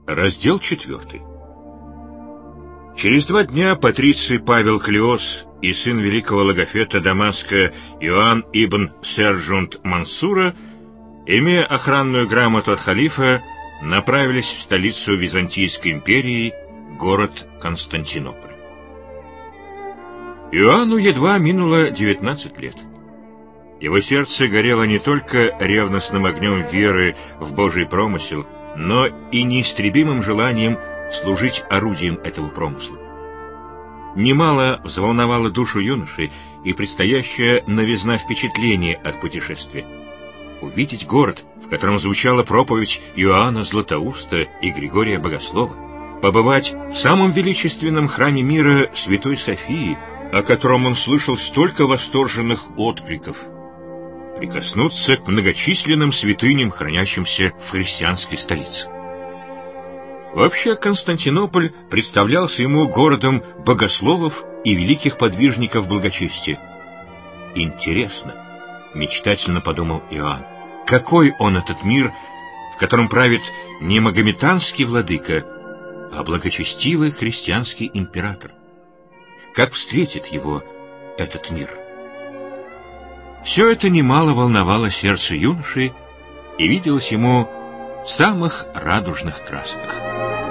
Раздел 4. Через 2 дня патриций Павел Клеос и сын великого логофета Дамаска Иоанн ибн Сержунт Мансура, имея охранную грамоту от халифа, направились в столицу Византийской империи, город Константинополь. Иоанну едва минуло 19 лет. Его сердце горело не только ревностным огнем веры в Божий промысел, но и неистребимым желанием служить орудием этого промысла. Немало взволновало душу юноши и предстоящая новизна впечатления от путешествия. Увидеть город, в котором звучала проповедь Иоанна Златоуста и Григория Богослова, побывать в самом величественном храме мира Святой Софии, о котором он слышал столько восторженных откликов, прикоснуться к многочисленным святыням, хранящимся в христианской столице. Вообще Константинополь представлялся ему городом богословов и великих подвижников благочестия. «Интересно», — мечтательно подумал Иоанн, — «какой он этот мир, в котором правит не магометанский владыка, а благочестивый христианский император? Как встретит его этот мир?» Все это немало волновало сердце юноши и виделось ему в самых радужных красках.